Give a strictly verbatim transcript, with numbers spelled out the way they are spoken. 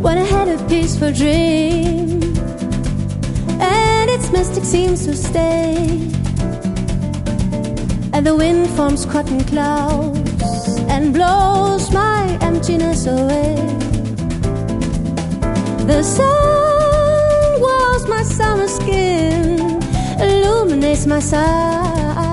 when I had a peaceful dream, and its mystic seems to stay, and the wind forms cotton clouds and blows my emptiness away. The sun warms my summer skin, illuminates my sight,